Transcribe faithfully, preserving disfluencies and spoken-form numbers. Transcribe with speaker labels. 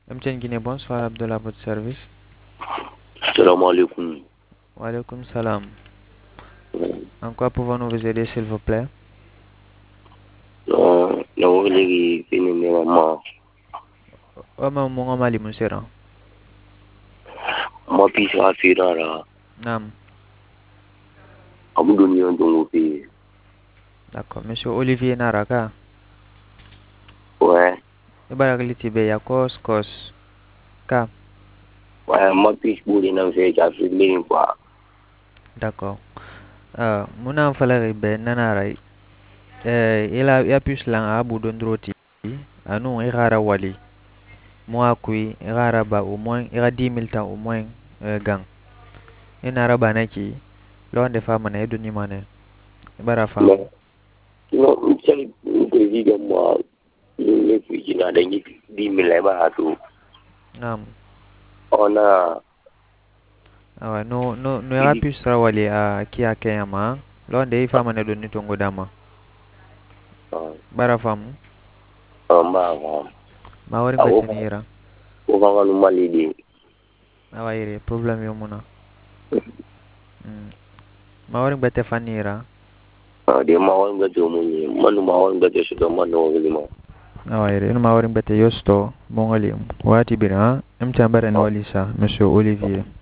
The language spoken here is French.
Speaker 1: M T N Guinée, bonsoir, Abdullah, à votre service.
Speaker 2: Salam alaikum.
Speaker 1: Wa alaikum salam. En quoi pouvons-nous vous aider, s'il vous plaît?
Speaker 2: Non, non, legi fini ne ma
Speaker 1: Wama mungo mali musera.
Speaker 2: ma pisa afirara
Speaker 1: Naam,
Speaker 2: abu dunia dongo fi.
Speaker 1: d'accord. Monsieur Olivier Naraka.
Speaker 2: Ouais,
Speaker 1: Ibaragliti be ya kos kos. Ka,
Speaker 2: ouais, ma pis buri na fe ja fi mini kwa.
Speaker 1: d'accord. Uh, muna falari be nanarai. Eh, ila ya plus lang abu dondroti. Anu igara wali. Moi kui igara ba au moins ira dix mille temps au moins euh, gang. Inara banaki. Lo ande fa mana edu ni mane. Ibara fam.
Speaker 2: No, no, mchali mkrezi ga ma ne fi jina da ni di mi le ba hatu.
Speaker 1: Naam.
Speaker 2: Ona
Speaker 1: Awa no no no ira
Speaker 2: idi
Speaker 1: plus rawali a kia kayama. Lo ande ifa mana edu ni tongo dama. Bara fam.
Speaker 2: amba ma.
Speaker 1: Mawaring
Speaker 2: Awo
Speaker 1: betini ira.
Speaker 2: ko ka no mali di.
Speaker 1: Awa ire problem yo muna. Mm. Mawaring bete fanira.
Speaker 2: Dia ma wan ga to mun ni, manu ma wan ga to su da manu wali ma.
Speaker 1: Awa ire no mawaring bete yosto mongolim. Wati bira. Mchambara ni walisa Monsieur Olivier.